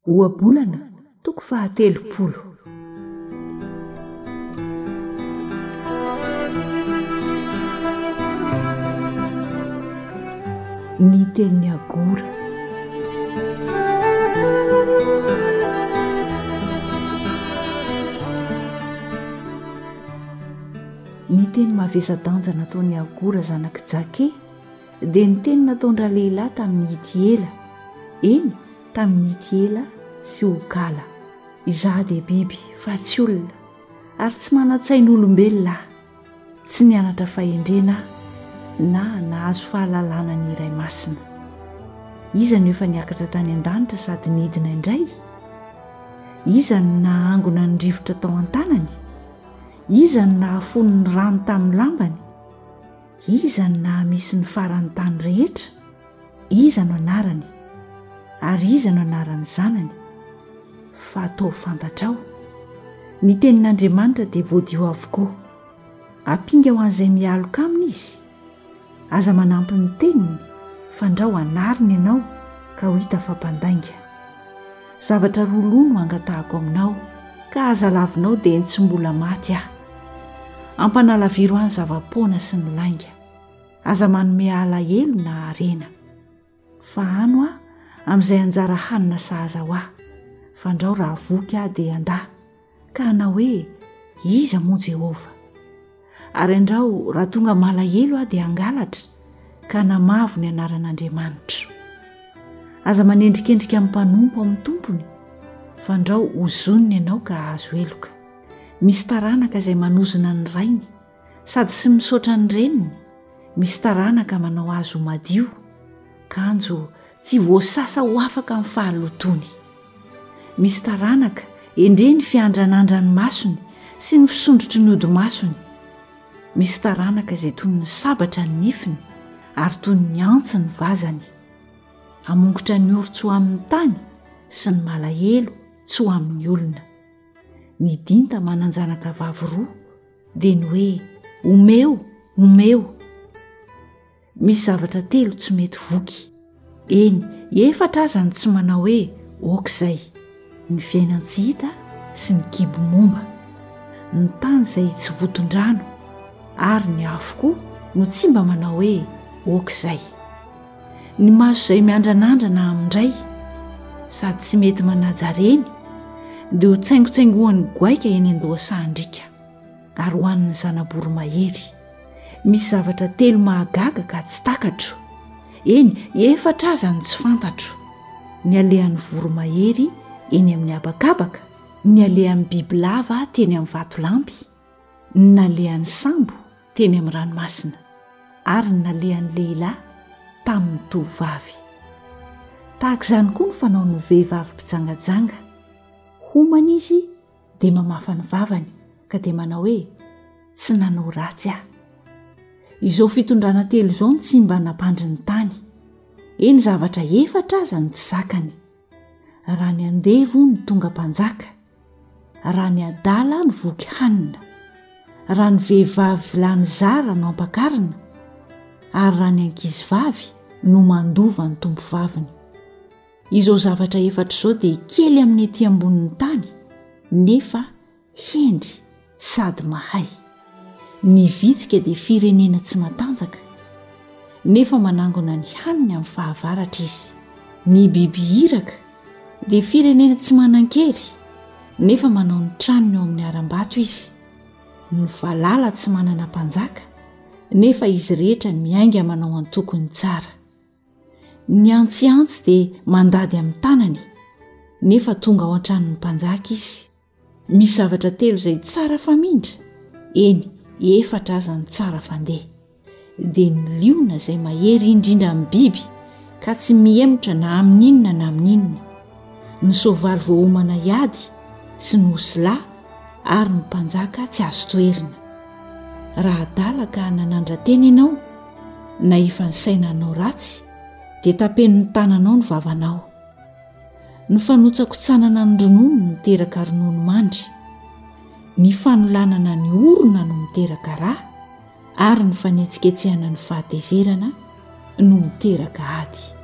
Oabolana toko 30. Ny tenin'ny agora. Ny teny mavesa-danja nataon'ny agora zanaky Jake dia ny teny nataondra lehilahy tamin'ny Itiela, eny tamin'ny Itiela sy Okala. Izaho dia biby fa tsy olona, ary tsy manan-tsain'olombelona, tsy nianatra fahendrena na nahazo fahalalana ny iray masina. Iza no efa niakatra tany an-danitra sady nidina indray? Iza no nahangona ny rivotra tao an-tanany? Iza no nahafony ny rano tamin'ny lambany? Iza no nahamisy ny farany tany rehetra? Iza no anarany? Ary iza no anaran'ny zanany? Fa atao fantatrao. Ny tenin'Andriamanitra dia voadio avokoa. Ampinga ho an'izay mialoka aminy izy. Aza manampy ny teniny, fandrao anariny ianao ka ho hita fampandainga. Zavatra roa no angatahako aminao, ka aza lavinao dia ny tsy mbola maty aho. Ampanalaviro any zava-poana sy ny lainga. Aza manome alahelo na arena. Fa ano aho amin'izay anjara hanina sahaza ho aho. Fandrao raha voky aho dia andahy, ka na hoe iza moa Jehova. Ary andrao raha tonga malahelo aho dia angalatra, ka namavo ny anaran'Andriamanitra. Aza manendrikendrika amin'ny mpanompo amin'ny tompony, fandrao hozoniny ianao ka azo eloka. Misy taranaka izay manozona ny rainy, sady sy misaotra ny reniny. Misy taranaka manao azo madio, kanjo tsy voasasa ho afaka amin'ny fahalotony. Misy taranaka endreny fiandranandrany masony sy ny fisondrotry ny odi-masony. Misy taranaka izay toy ny sabatra ny nifiny ary toy ny antsy ny vazany. Amongotra ny oro tsy ho amin'ny tany sy ny malahelo tsy ho amin'ny olona. Ny dinta mananjanaka vavy roa dia ny hoe omeo, omeo. Misy zavatra 3 tsy mety voky. Eny, efatra aza ny tsy manao hoe aok'izay: ny fiainan-tsy hita sy ny kibo momba, ny tany izay tsy voton-drano, ary ny afo koa no tsy mba manao hoe aok'izay. Ny maso izay miandranandrana amindray sady tsy mety manajareny dia ho tsaingotsaingohan'ny goaika eny an-dohasan-drika ary ho an'ny zanabory mahery. Misy zavatra 3 mahagaga ka tsy takatro. Eny, efatra aza ny tsy fantatro: ny alehan'ny voromahery eny amin'ny habakabaka, ny alehan'ny bibilava teny amin'ny vatolampy, ny nalehan'ny sambo teny amin'ny ranomasina, ary ny nalehan'ny lehilahy tamin'ny tovavy. Tahaka izany koa ny fanaon'ny vehivavy mpijangajanga. Homana izy dia mamafa ny vavany ka dia manao hoe tsy nanao ratsy aho. Izao fitondrana 3 izao ny tsy mba nampandry ny tany. Eny, zavatra efatra aza ny tsy zakany: raha ny andevo ny tonga mpanjaka, raha ny adala ny voky hanina, raha ny vehivavy lany zara no ampakarina, ary raha ny ankizivavy no mandova ny tompo vaviny. Izao zavatra efatra izao dia kely amin'ny ety ambonin'ny tany, nefa hendry sady mahay. Ny vitsika dia firenena tsy matanjaka, nefa manangona ny haniny amin'ny fahavaratra izy. Ny biby iraka dia firenena tsy manan-kery, nefa manao ny tranony eo amin'ny aram-bato izy. Ny valala tsy manana mpanjaka, nefa izy rehetra miainga manao antokony tsara. Ny antsiantsy dia mandady amin'ny tanany, nefa tonga ao an-tranon'ny mpanjaka izy. Misy zavatra 3 izay tsara famindra. Eny, efatra aza ny tsara fandeha. Dia ny liona izay mahery indrindra amin'ny biby ka tsy miemotra na amin'inona na amin'inona, ny soavaly voahomana iady sy ny osila, ary ny mpanjaka tsy azo toerina. Raha adala ka nanandra-tena ianao na efa ny sainanao ratsy, dia tapen'ny tananao ny vavanao. Ny fanotsakotsanana ny ronono no miteraka ronono mandry. Ny fanolanana ny orona no miteraka rà, ary ny fanetsiketsehana ny fahatezerana no miteraka ady.